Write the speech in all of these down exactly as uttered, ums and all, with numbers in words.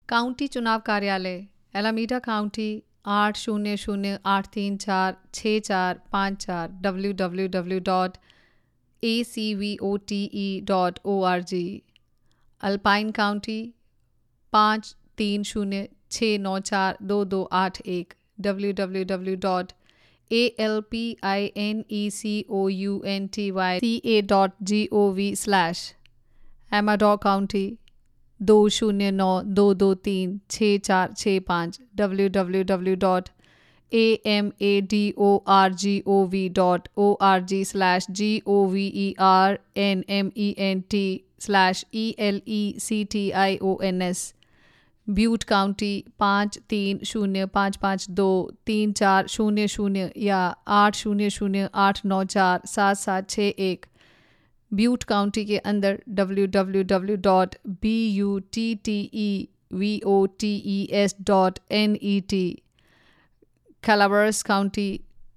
County चुनाव कार्यालय एलामीडा county आठ शून्य शून्य आठ तीन चार छः चार पाँच चार W W W dot A C V O T E dot O R G. Alpine County पाँच तीन शून्य छः नौ चार दो दो आठ एक W W W dot A L P I N E C O U N T Y C A dot G O V slash. Amador County दो शून्य नौ दो दो तीन छः चार छः पाँच W W W dot A M A D O R G O V dot O R G slash G O V E R N M E N T slash E L E C T I O N S. Butte County पाँच तीन शून्य पाँच पाँच दो तीन चार शून्य शून्य या आठ शून्य शून्य आठ नौ चार सात सात छः एक। ब्यूट काउंटी के अंदर W W W dot B U T T E V O T E S dot N E T. Calaveras County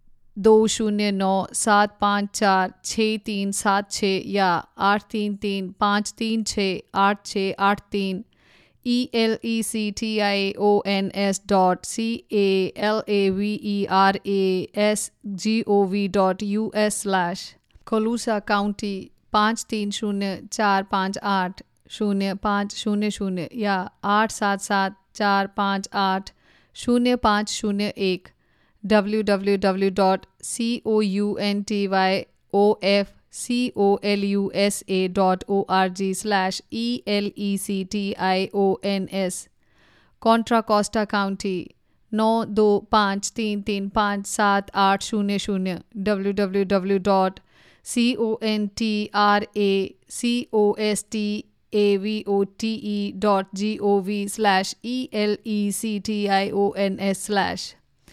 दो शून्य नौ सात पाँच चार छः तीन सात छः या आठ तीन तीन पाँच तीन छः आठ छः आठ तीन E L E C T I O N S dot C A L A V E R A S G O V dot U S slash. Colusa County पाँच तीन शून्य चार पाँच आठ शून्य पाँच शून्य शून्य या आठ सात सात चार पाँच आठ शून्य पाँच शून्य एक W W W dot C O U N T Y O F C O L U S A dot O R G slash E L E C T I O N S. Contra Costa County नौ दो पाँच तीन तीन पाँच सात आठ शून्य शून्य W W W dot C O N T R A C O S T A V O T E dot G O V slash E L E C T I O N S slash.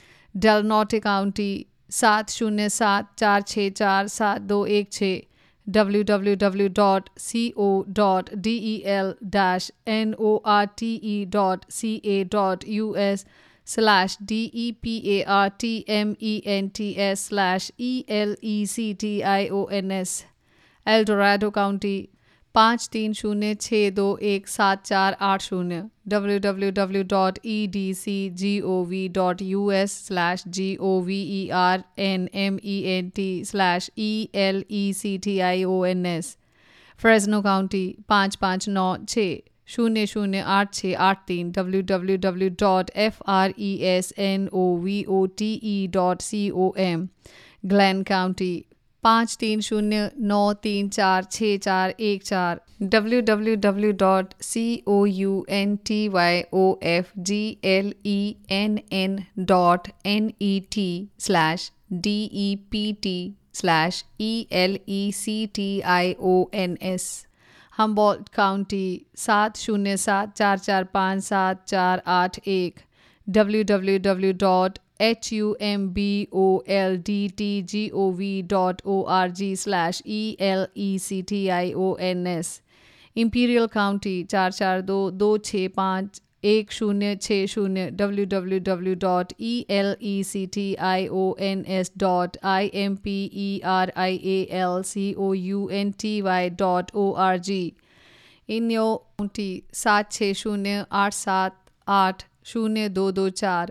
Del Norte County सात शून्य सात चार छः चार सात दो एक छः W W W dot C O dot D E L dash N O R T E dot C A dot U S slash D E P A R T M E N T S slash E L E C T I O N S। El Dorado County पाँच तीन शून्य छः दो एक सात चार आठ शून्य W W W dot E D C G O V dot U S slash G O V E R N M E N T slash E L E C T I O N S. Fresno County पाँच पाँच नौ छः शून्य शून्य आठ छः आठ तीन W W W dot F R E S N O V O T E dot C O M. Glenn County पाँच तीन शून्य नौ तीन चार छः चार एक चार W W W dot C O U N T Y O F G L E N N dot N E T slash D E P T slash E L E C T I O N S. Humboldt County सात शून्य सात चार चार पाँच सात चार आठ एक W W W dot H U M B O L D T G O V dot O R G slash E L E C T I O N S. Imperial County चार चार दो दो छः पाँच एक शून्य छः शून्य W W W dot E L E C T I O N S dot I M P E R I A L C O U N T Y dot O R G. Inyo County सात छः शून्य आठ सात आठ शून्य दो दो चार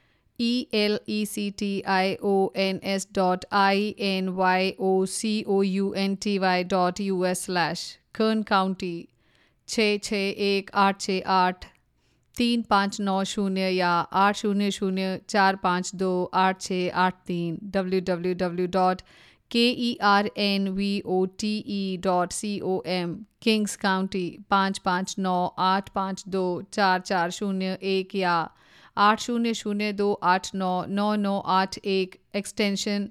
E L E C T I O N S dot I N Y O C O U N T Y dot U S slash. Kern County छः छः एक आठ छः आठ तीन पाँच नौ शून्य या आठ शून्य शून्य चार पाँच दो आठ छः आठ तीन W W W dot K E R N V O T E dot C O M. Kings County पाँच पाँच नौ आठ पाँच दो चार चार शून्य एक या आठ शून्य शून्य दो आठ नौ नौ नौ आठ एक एक्सटेंशन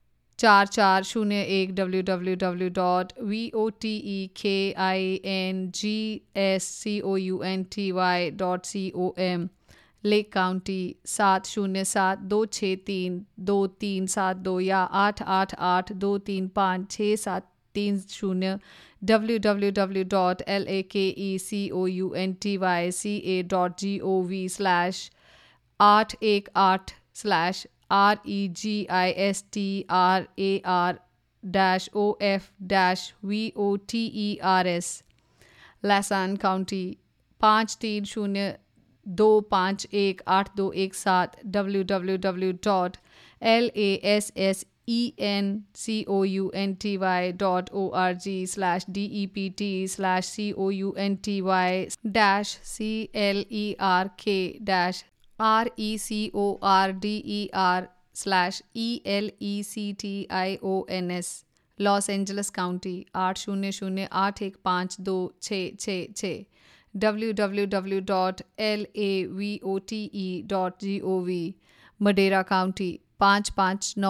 चार चार शून्य एक W W W dot V O T E K I N G S C O U N T Y dot C O M. Lake County सात शून्य सात दो छः तीन दो तीन सात दो या आठ आठ आठ दो तीन पाँच छः सात तीन शून्य W W W dot L A K E C O U N T Y C A dot G O V slash आठ एक आठ slash R E G I S T R A R dash O F dash V O T E R S. Lassen County पाँच तीन शून्य दो पाँच एक आठ दो एक सात W W W dot L A S S E N C O U N T Y dot O R G slash D E P T slash C O U N T Y dash C L E R K dash R E C O R D E R slash E L E C T I O N S Los Angeles County आठ शून्य शून्य आठ एक पाँच दो छः छः छः W W W dot L A V O T E dot G O V Madera County पाँच पाँच नौ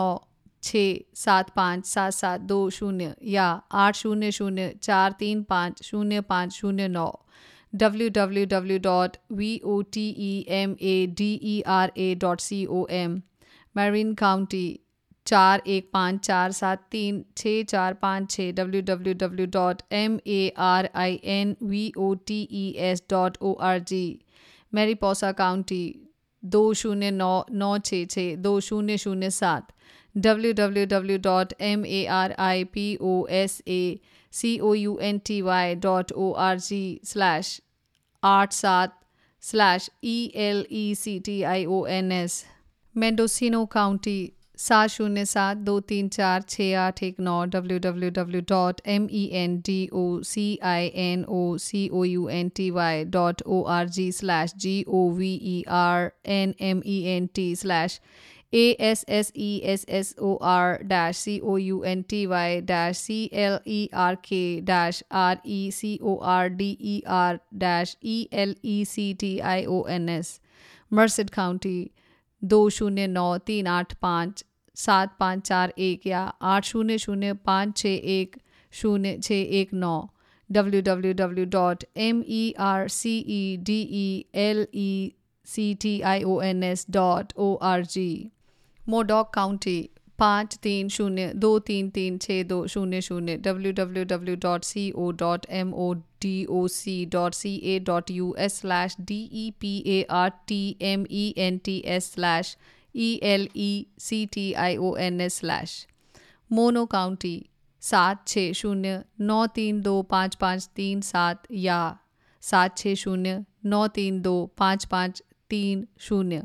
छः सात पाँच सात सात दो शून्य या आठ शून्य शून्य चार तीन पाँच शून्य पाँच शून्य नौ W W W dot V O T E M A D E R A dot C O M Marin County चार एक पाँच चार सात तीन छः चार पाँच छः W W W dot M A R I N V O T E S dot O R G Mariposa County दो शून्य नौ नौ छः छः दो शून्य शून्य सात W W W dot M A R I P O S A C O U N T Y dot O R G slash आठ सात slash E L E C T I O N S Mendocino County सात शून्य सात दो तीन चार छः आठ एक नौ W W W dot M E N D O C I N O C O U N T Y dot O R G slash G O V E R N M E N T slash A S S E S S O R dash C O U N T Y dash C L E R K dash R E C O R D E R dash E L E C T I O N S Merced County दो शून्य नौ तीन आठ पाँच सात पाँच चार एक या आठ शून्य शून्य पाँच छः एक शून्य छः एक नौ W W W dot M E R C E D E L E C T I O N S dot O R G Modoc County पाँच तीन शून्य दो तीन तीन छः दो शून्य शून्य W W W dot C O dot M O D O C dot C A dot U S slash D E P A R T M E N T S slash E L E C T I O N S slash Mono County सात छः शून्य नौ तीन दो पाँच पाँच तीन सात या सात छः शून्य नौ तीन दो पाँच पाँच तीन शून्य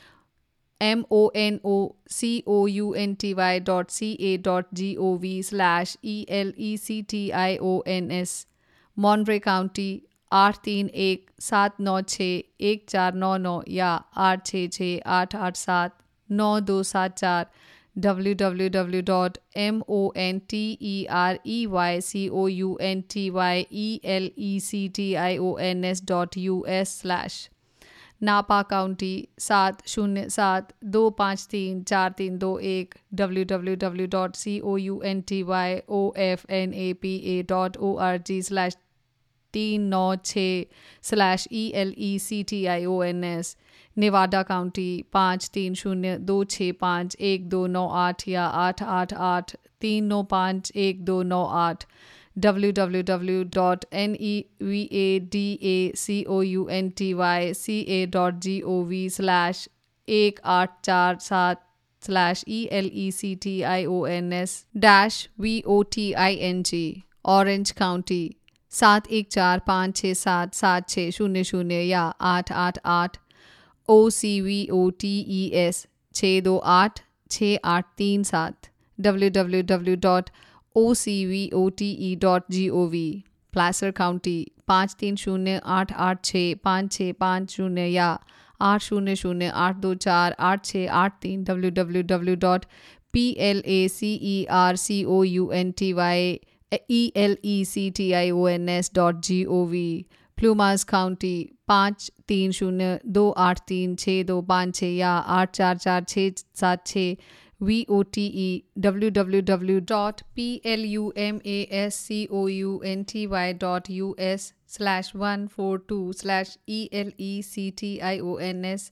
M O N O C O U N T Y dot C A dot G O V slash E L E C T I O N S Monterey County आठ तीन एक सात नौ छः एक चार नौ नौ या आठ छः छः आठ आठ सात नौ दो सात चार W W W dot M O N T E R E Y C O U N T Y E L E C T I O N S dot U S slash Napa County सात शून्य सात दो पाँच तीन चार तीन दो एक W W W dot C O U N T Y O F N A P A dot O R G slash तीन नौ छः slash E L E C T I O N S Nevada County पाँच तीन शून्य दो छः पाँच एक दो नौ आठ या आठ आठ आठ तीन नौ पाँच एक दो नौ आठ W W W dot N E V A D A C O U N T Y C A dot G O V slash एक आठ चार सात slash E L E C T I O N S dash V O T I N G Orange County सात एक चार पाँच छः सात सात छः शून्य शून्य या आठ आठ आठ O C V O T E S छः दो आठ छः आठ तीन सात W W W dot O C V O T E dot G O V Placer County पाँच तीन शून्य आठ आठ छः पाँच छः पाँच शून्य या आठ शून्य शून्य आठ दो चार आठ छः आठ तीन W W W dot P L A C E R C O U N T Y E L E C T I O N S dot G O V Plumas county पाँच तीन शून्य दो आठ तीन छः दो पाँच छः या आठ चार चार छः सात छः V O T E W W W dot P L U M A S C O U N T Y dot U S slash one four two slash E L E C T I O N S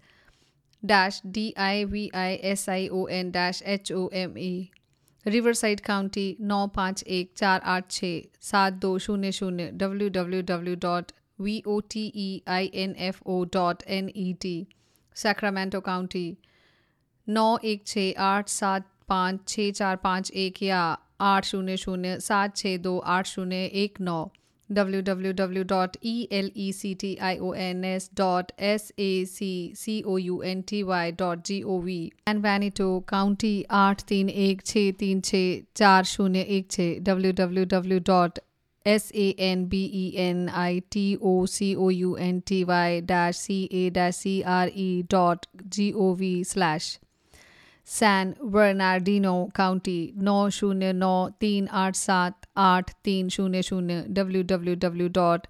dash D I V I S I O N dash H O M E Riverside county नौ पाँच एक चार आठ छः सात दो शून्य शून्य W W W dot V O T E I N F O dot N E T Sacramento county नौ एक छः आठ सात पाँच छः चार पाँच एक या आठ शून्य शून्य सात छः दो आठ शून्य एक नौ w w w dot elections dot saccountry dot gov and Vanuatu County आठ तीन एक छः तीन छः चार शून्य एक छः w w w dot sanbenitocountry dash ca dash cre dot gov slash San Bernardino County नौ शून्य नौ तीन आठ सात आठ तीन शून्य शून्य w w w dot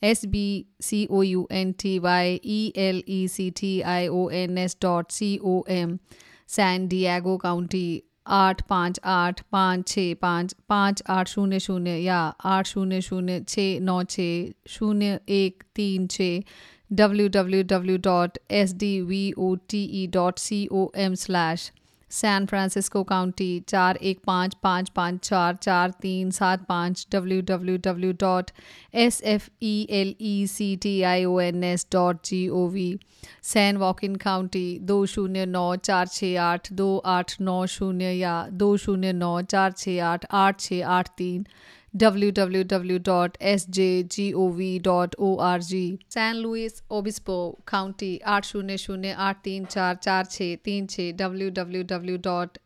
sbcountyelecitions dot com San Diego County आठ पाँच आठ पाँच छः पाँच पाँच आठ शून्य शून्य या आठ शून्य शून्य छः नौ छः शून्य एक तीन छः w w w dot s d v o t e dot com slash San Francisco County चार एक पाँच पाँच पाँच चार चार तीन सात पाँच w w w dot s f e l e c t i o n s dot gov San Joaquin County दो शून्य नौ चार छः आठ दो आठ नौ शून्य या दो शून्य नौ चार छः आठ आठ छः आठ तीन w w w dot s j gov dot org San Luis Obispo County आठ शून्य शून्य आठ तीन चार चार छः तीन छः w w w dot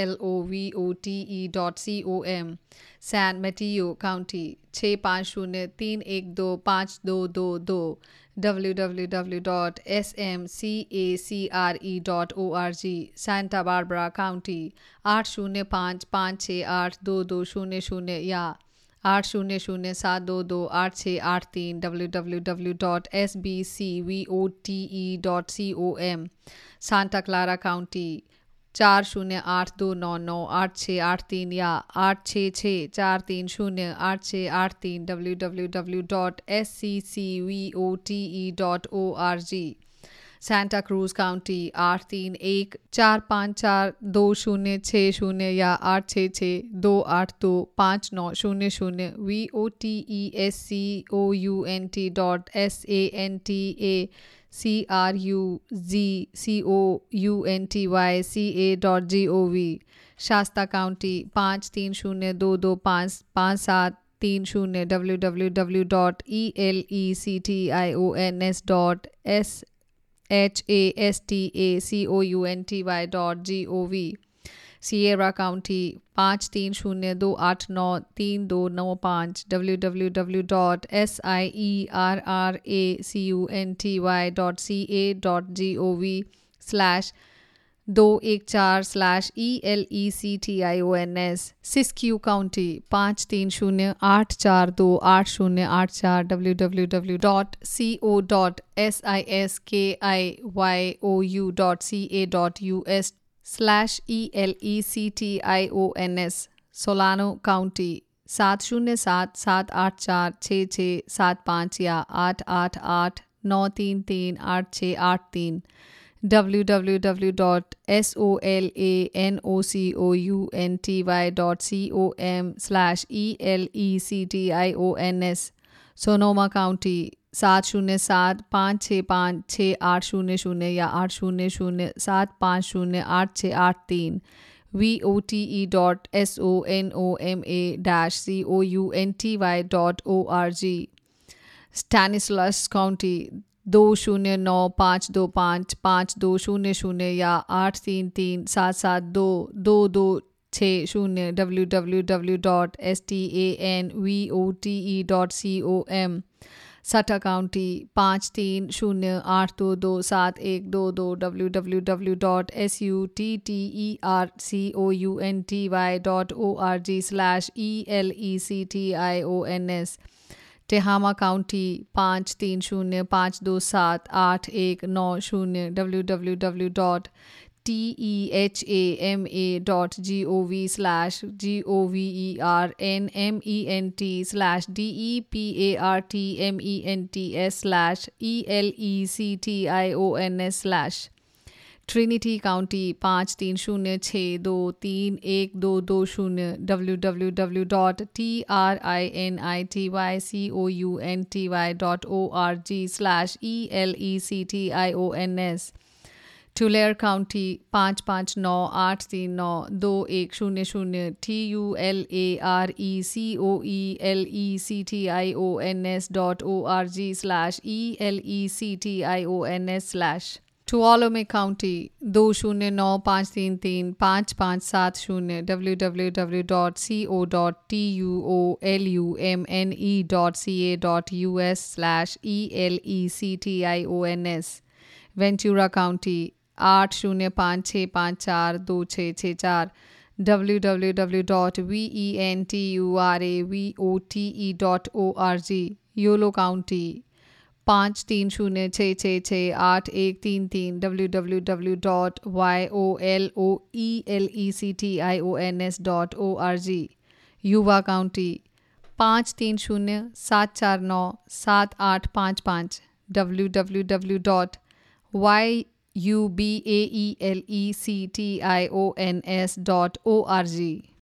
slovote dot com San Mateo County छः पाँच शून्य तीन एक दो पाँच दो दो दो w w w dot s m c a c r e dot org Santa Barbara County आठ शून्य पाँच पाँच छः आठ दो दो शून्य शून्य या आठ शून्य शून्य सात दो दो आठ छः आठ तीन w w w dot s b c v o t e dot com Santa Clara County चार शून्य आठ दो नौ नौ आठ छः आठ तीन या आठ छः छः चार तीन शून्य आठ छः आठ तीन w w w dot s c c v o t e dot org Santa Cruz County आठ तीन एक चार पाँच चार दो शून्य छः शून्य या आठ छः छः दो आठ दो पाँच नौ शून्य शून्य v o t e s c o u n t dot s a n t a c r u z c o u n t y c a dot gov Shasta County पाँच तीन शून्य दो दो पाँच पाँच सात तीन शून्य w w w dot e l e c t i o n s dot s h a s t a c o u n t y dot gov Sierra County पाँच तीन शून्य दो आठ नौ तीन दो नौ पाँच w w w dot s i e r r a c u n t y dot c a dot gov slash दो एक चार slash e l e c t i o n s Siskiyou County पाँच तीन शून्य आठ चार दो आठ शून्य आठ चार w w w dot co dot siskiou dot c a dot u s slash e l e c t i o n s Solano County सात शून्य सात सात आठ चार छः छः सात पाँच या आठ आठ आठ नौ तीन तीन आठ छः आठ तीन w w w dot solanocounty dot com slash e l e c t i o n s Sonoma County सात शून्य सात पाँच छः पाँच छः आठ शून्य शून्य या आठ शून्य शून्य सात पाँच शून्य आठ छः आठ तीन v o t e dot s o n o m a dash c o u n t y dot org Stanislaus County दो शून्य नौ पाँच दो पाँच पाँच दो शून्य शून्य या आठ तीन तीन सात सात दो दो दो छः शून्य w w w dot stanvote dot com Sutter County पाँच तीन शून्य आठ दो दो सात एक दो दो w w w dot suttercounty dot org slash e l e c t i o n s Tehama County पाँच तीन शून्य पाँच दो सात आठ एक नौ शून्य w w w dot tehama dot gov slash government slash department slash elections slash Trinity County पाँच तीन शून्य छः दो तीन एक दो दो शून्य w w w dot trinity dot org slash elections Tulare county पाँच पाँच नौ आठ तीन नौ दो एक शून्य शून्य T U L A R E C O E L E C T I O N S dot O R G slash E L E C T I O N S slash Tuolumne county दो शून्य नौ पाँच तीन तीन पाँच पाँच सात शून्य W W W dot C O dot T U O L U M N E dot C A dot U S slash E L E C T I O N S Ventura county आठ शून्य पाँच छः पाँच चार दो छः छः चार W W W dot V E N T U R A V O T E dot O R G Yolo county पाँच तीन शून्य छः छः छः आठ एक तीन तीन W W W dot Y O L O E L E C T I O N S dot O R G Yuba county पाँच तीन शून्य सात चार नौ सात आठ पाँच पाँच W W W dot Y U B A E L E C T I O N S dot O R ji